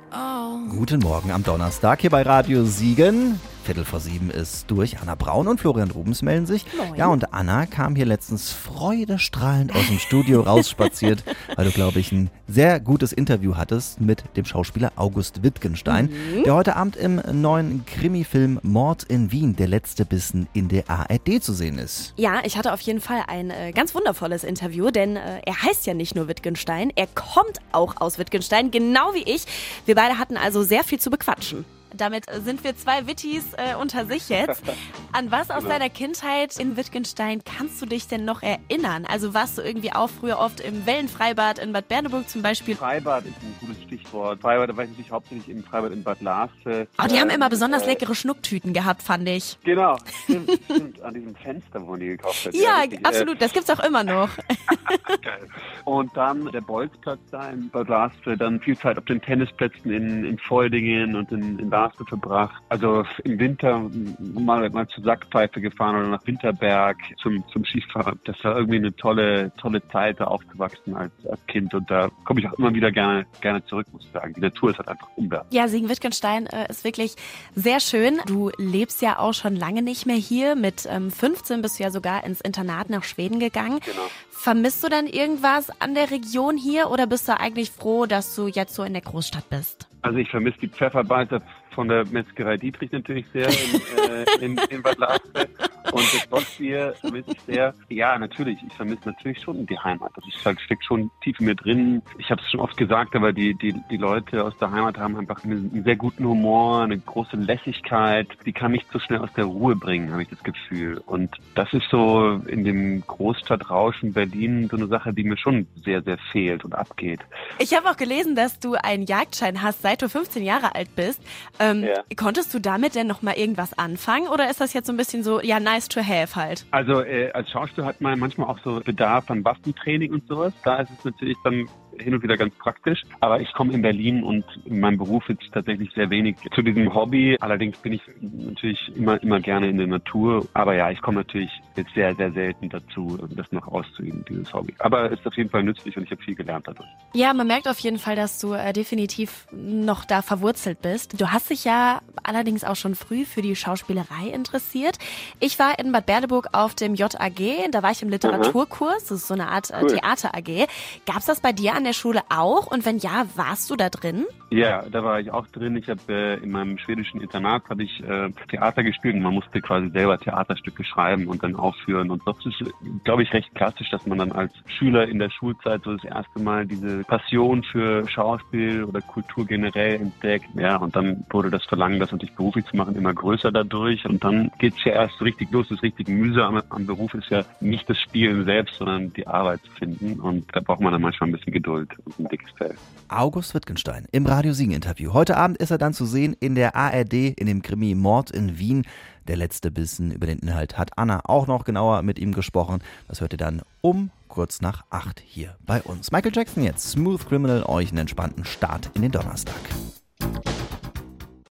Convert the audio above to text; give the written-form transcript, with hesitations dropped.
Guten Morgen am Donnerstag hier bei Radio Siegen. 6:45 ist durch. Anna Braun und Florian Rubens melden sich. Moin. Ja, und Anna kam hier letztens freudestrahlend aus dem Studio rausspaziert, weil du, glaube ich, ein sehr gutes Interview hattest mit dem Schauspieler August Wittgenstein, der heute Abend im neuen Krimi-Film Mord in Wien, der letzte Bissen, in der ARD zu sehen ist. Ja, ich hatte auf jeden Fall ein ganz wundervolles Interview, denn er heißt ja nicht nur Wittgenstein, er kommt auch aus Wittgenstein, genau wie ich. Wir beide hatten also sehr viel zu bequatschen. Damit sind wir zwei Wittis unter sich jetzt. An was aus deiner Kindheit in Wittgenstein kannst du dich denn noch erinnern? Also warst du irgendwie auch früher oft im Wellenfreibad in Bad Berneburg zum Beispiel? Freibad ist ein gutes Stichwort. Freibad, da war ich natürlich hauptsächlich im Freibad in Bad Laaste. Oh, die haben immer besonders leckere Schnucktüten gehabt, fand ich. Genau, stimmt. An diesem Fenster, wo die gekauft hat. Ja, richtig, absolut. Das gibt's auch immer noch. Geil. Und dann der Bolzplatz da in Bad Laaste, dann viel Zeit auf den Tennisplätzen in Feudingen und in Laaste verbracht. Also im Winter mal zur Sackpfeife gefahren oder nach Winterberg zum Skifahren. Das war irgendwie eine tolle Zeit, da aufgewachsen als Kind. Und da komme ich auch immer wieder gerne zurück, muss ich sagen. Die Natur ist halt einfach unbeirrbar. Ja, Siegen-Wittgenstein ist wirklich sehr schön. Du lebst ja auch schon lange nicht mehr hier. Mit 15 bist du ja sogar ins Internat nach Schweden gegangen. Genau. Vermisst du dann irgendwas an der Region hier oder bist du eigentlich froh, dass du jetzt so in der Großstadt bist? Also ich vermisse die Pfefferbeißer von der Metzgerei Dietrich natürlich sehr in Bad Laaste. Und das Boxbier vermisse ich sehr. Ja, natürlich. Ich vermisse natürlich schon die Heimat. Das ist halt, steckt schon tief in mir drin. Ich habe es schon oft gesagt, aber die Leute aus der Heimat haben einfach einen sehr guten Humor, eine große Lässigkeit. Die kann mich so schnell aus der Ruhe bringen, habe ich das Gefühl. Und das ist so in dem Großstadtrauschen Berlin so eine Sache, die mir schon sehr, sehr fehlt und abgeht. Ich habe auch gelesen, dass du einen Jagdschein hast, seit du 15 Jahre alt bist. Ja. Konntest du damit denn noch mal irgendwas anfangen oder ist das jetzt so ein bisschen so, ja, nice to have halt? Also als Schauspieler hat man manchmal auch so Bedarf an Waffentraining und sowas. Da ist es natürlich dann hin und wieder ganz praktisch. Aber ich komme in Berlin und in meinem Beruf jetzt tatsächlich sehr wenig zu diesem Hobby. Allerdings bin ich natürlich immer gerne in der Natur. Aber ja, ich komme natürlich jetzt sehr, sehr selten dazu, das noch auszuüben, dieses Hobby. Aber es ist auf jeden Fall nützlich und ich habe viel gelernt dadurch. Ja, man merkt auf jeden Fall, dass du definitiv noch da verwurzelt bist. Du hast dich ja allerdings auch schon früh für die Schauspielerei interessiert. Ich war in Bad Berneburg auf dem JAG, da war ich im Literaturkurs, das ist so eine Art Theater-AG. Gab's das bei dir an der Schule auch? Und wenn ja, warst du da drin? Ja, da war ich auch drin. Ich habe in meinem schwedischen Internat habe ich Theater gespielt und man musste quasi selber Theaterstücke schreiben und dann aufführen. Und das ist, glaube ich, recht klassisch, dass man dann als Schüler in der Schulzeit so das erste Mal diese Passion für Schauspiel oder Kultur generell entdeckt. Ja, und dann wurde das Verlangen, das natürlich beruflich zu machen, immer größer dadurch. Und dann geht's ja erst so richtig los. Das richtig mühsame am Beruf ist ja nicht das Spielen selbst, sondern die Arbeit zu finden. Und da braucht man dann manchmal ein bisschen Geduld und ein dickes Fell. August Wittgenstein im Radio Siegen Interview. Heute Abend ist er dann zu sehen in der ARD in dem Krimi Mord in Wien. Der letzte Bissen. Über den Inhalt hat Anna auch noch genauer mit ihm gesprochen. Das hört ihr dann kurz nach 8 hier bei uns. Michael Jackson jetzt. Smooth Criminal, euch einen entspannten Start in den Donnerstag.